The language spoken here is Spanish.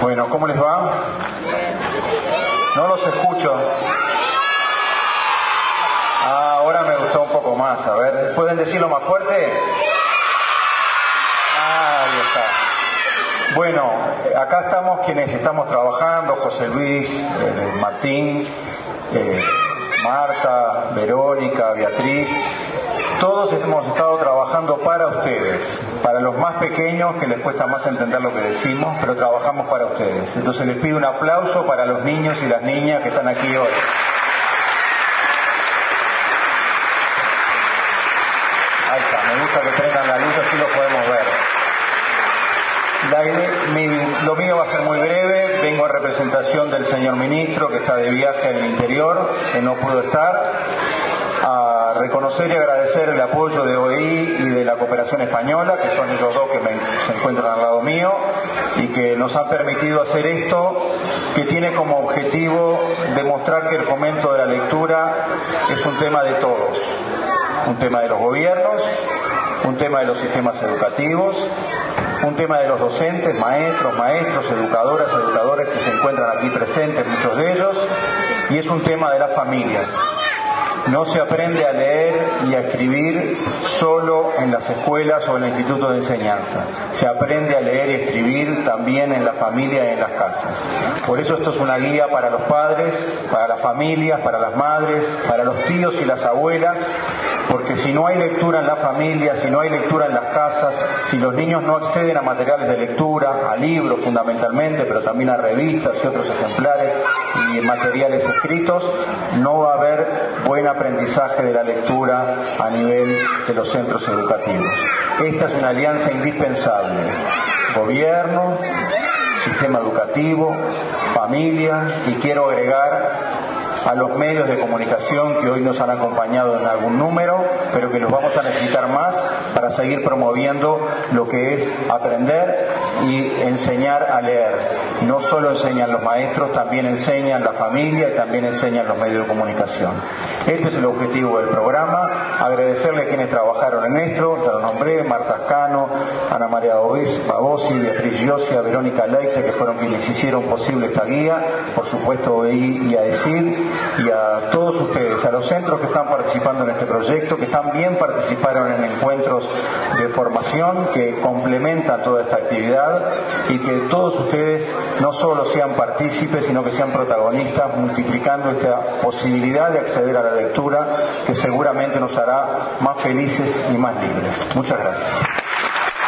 Bueno, ¿cómo les va? No los escucho. Ahora me gustó un poco más. A ver, ¿pueden decirlo más fuerte? Ahí está. Bueno, acá estamos quienes estamos trabajando, José Luis, Martín, Marta, Verónica, Beatriz. Todos hemos estado trabajando para ustedes, para los más pequeños que les cuesta más entender lo que decimos, pero trabajamos para ustedes. Entonces les pido un aplauso para los niños y las niñas que están aquí hoy. Ahí está, me gusta que prendan la luz, así lo podemos ver. Lo mío va a ser muy breve. Vengo en representación del señor ministro que está de viaje en el interior, que no pudo estar, a reconocer y agradecer el apoyo de OEI y de la Cooperación Española, que son ellos dos que se encuentran al lado mío y que nos han permitido hacer esto, que tiene como objetivo demostrar que el fomento de la lectura es un tema de todos, un tema de los gobiernos, un tema de los sistemas educativos, un tema de los docentes, maestros, educadoras, educadores que se encuentran aquí presentes, muchos de ellos, y es un tema de las familias. No se aprende a leer y a escribir solo en las escuelas o en el instituto de enseñanza. Se aprende a leer y escribir también en la familia y en las casas. Por eso esto es una guía para los padres, para las familias, para las madres, para los tíos y las abuelas, porque si no hay lectura en la familia, si no hay lectura en las casas, si los niños no acceden a materiales de lectura, a libros fundamentalmente, pero también a revistas y otros ejemplares y materiales escritos, no va a haber buen aprendizaje de la lectura a nivel de los centros educativos. Esta es una alianza indispensable. Gobierno, sistema educativo, familia, y quiero agregar a los medios de comunicación que hoy nos han acompañado en algún número, pero que los vamos a necesitar más para seguir promoviendo lo que es aprender y enseñar a leer. No solo enseñan los maestros, también enseñan la familia y también enseñan los medios de comunicación. Este es el objetivo del programa. Agradecerle a quienes trabajaron en esto, ya lo nombré: Marta Ascano, Ana María Babosi, Beatriz Giosia, Verónica Leite, que fueron quienes hicieron posible esta guía, por supuesto OEI y AECID, y a todos ustedes, a los centros que están participando en este proyecto, que también participaron en encuentros de formación que complementan toda esta actividad, y que todos ustedes no solo sean partícipes, sino que sean protagonistas, multiplicando esta posibilidad de acceder a la lectura, que seguramente nos hará más felices y más libres. Muchas gracias.